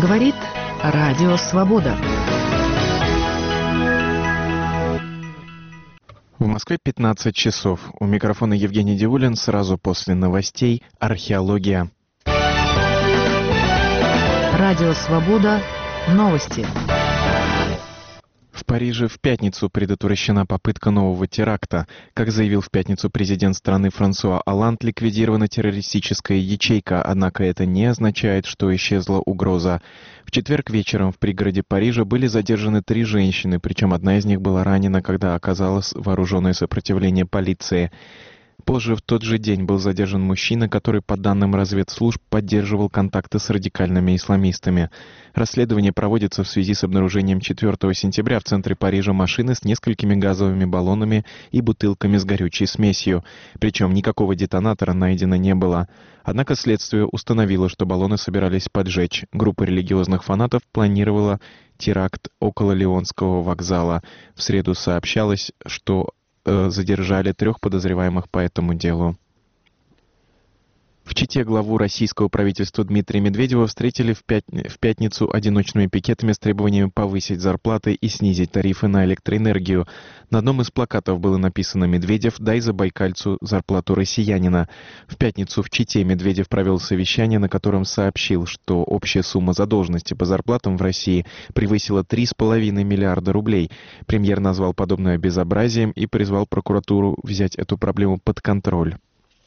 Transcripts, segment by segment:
Говорит Радио Свобода. В Москве 15 часов. У микрофона Евгений Девулин. Сразу после новостей «Археология». Радио Свобода. Новости. В Париже в пятницу предотвращена попытка нового теракта. Как заявил в пятницу президент страны Франсуа Олланд, ликвидирована террористическая ячейка, однако это не означает, что исчезла угроза. В четверг вечером в пригороде Парижа были задержаны 3 женщины, причем одна из них была ранена, когда оказалось вооруженное сопротивление полиции. Позже в тот же день был задержан мужчина, который, по данным разведслужб, поддерживал контакты с радикальными исламистами. Расследование проводится в связи с обнаружением 4 сентября в центре Парижа машины с несколькими газовыми баллонами и бутылками с горючей смесью. Причем никакого детонатора найдено не было. Однако следствие установило, что баллоны собирались поджечь. Группа религиозных фанатов планировала теракт около Лионского вокзала. В среду сообщалось, что задержали 3 подозреваемых по этому делу. В Чите главу российского правительства Дмитрия Медведева встретили в пятницу одиночными пикетами с требованиями повысить зарплаты и снизить тарифы на электроэнергию. На одном из плакатов было написано «Медведев, дай забайкальцу зарплату россиянина». В пятницу в Чите Медведев провел совещание, на котором сообщил, что общая сумма задолженности по зарплатам в России превысила 3,5 миллиарда рублей. Премьер назвал подобное безобразием и призвал прокуратуру взять эту проблему под контроль.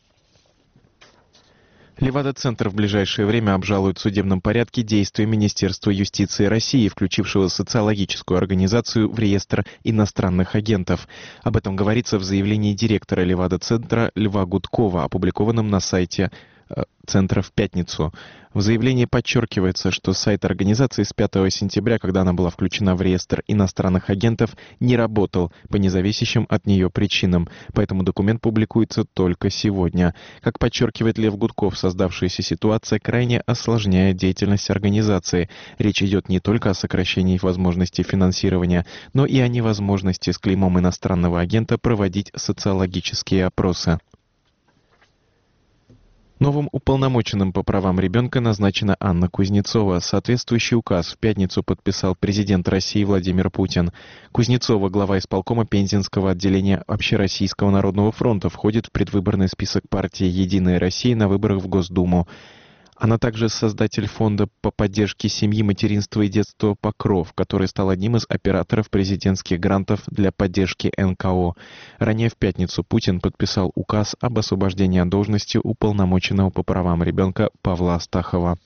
Левада-центр в ближайшее время обжалует в судебном порядке действия Министерства юстиции России, включившего социологическую организацию в реестр иностранных агентов. Об этом говорится в заявлении директора Левада-центра Льва Гудкова, опубликованном на сайте Центра в пятницу. В заявлении подчеркивается, что сайт организации с 5 сентября, когда она была включена в реестр иностранных агентов, не работал по независящим от нее причинам, поэтому документ публикуется только сегодня. Как подчеркивает Лев Гудков, создавшаяся ситуация крайне осложняет деятельность организации. Речь идет не только о сокращении возможностей финансирования, но и о невозможности с клеймом иностранного агента проводить социологические опросы. Новым уполномоченным по правам ребенка назначена Анна Кузнецова. Соответствующий указ в пятницу подписал президент России Владимир Путин. Кузнецова, глава исполкома Пензенского отделения Общероссийского народного фронта, входит в предвыборный список партии «Единая Россия» на выборах в Госдуму. Она также создатель фонда по поддержке семьи, материнства и детства «Покров», который стал одним из операторов президентских грантов для поддержки НКО. Ранее в пятницу Путин подписал указ об освобождении от должности уполномоченного по правам ребенка Павла Астахова.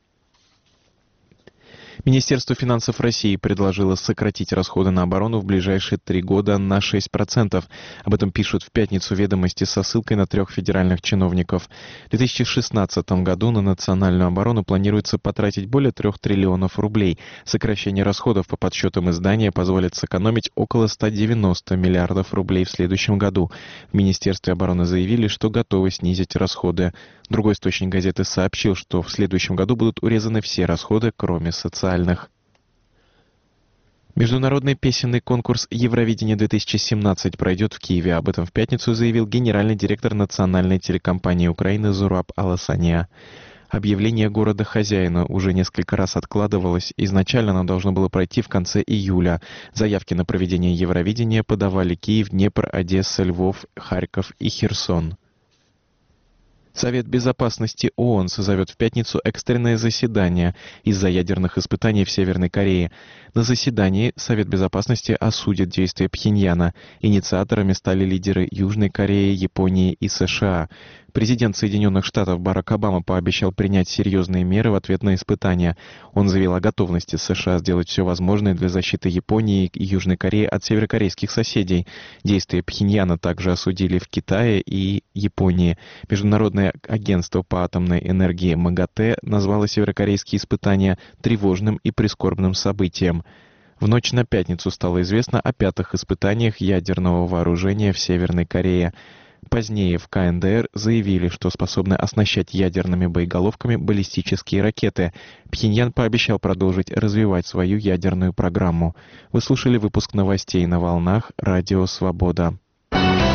Министерство финансов России предложило сократить расходы на оборону в ближайшие 3 года на 6%. Об этом пишут в пятницу «Ведомости» со ссылкой на 3 федеральных чиновников. В 2016 году на национальную оборону планируется потратить более 3 триллионов рублей. Сокращение расходов по подсчетам издания позволит сэкономить около 190 миллиардов рублей в следующем году. В Министерстве обороны заявили, что готовы снизить расходы. Другой источник газеты сообщил, что в следующем году будут урезаны все расходы, кроме социальных. Международный песенный конкурс «Евровидение-2017» пройдет в Киеве. Об этом в пятницу заявил генеральный директор национальной телекомпании Украины Зураб Аласания. Объявление города-хозяина уже несколько раз откладывалось. Изначально оно должно было пройти в конце июля. Заявки на проведение Евровидения подавали Киев, Днепр, Одесса, Львов, Харьков и Херсон. Совет безопасности ООН созовет в пятницу экстренное заседание из-за ядерных испытаний в Северной Корее. На заседании Совет безопасности осудит действия Пхеньяна. Инициаторами стали лидеры Южной Кореи, Японии и США. Президент Соединенных Штатов Барак Обама пообещал принять серьезные меры в ответ на испытания. Он заявил о готовности США сделать все возможное для защиты Японии и Южной Кореи от северокорейских соседей. Действия Пхеньяна также осудили в Китае и Японии. Международное агентство по атомной энергии МАГАТЭ назвало северокорейские испытания тревожным и прискорбным событием. В ночь на пятницу стало известно о 5-х испытаниях ядерного вооружения в Северной Корее. Позднее в КНДР заявили, что способны оснащать ядерными боеголовками баллистические ракеты. Пхеньян пообещал продолжить развивать свою ядерную программу. Вы слушали выпуск новостей на волнах «Радио Свобода».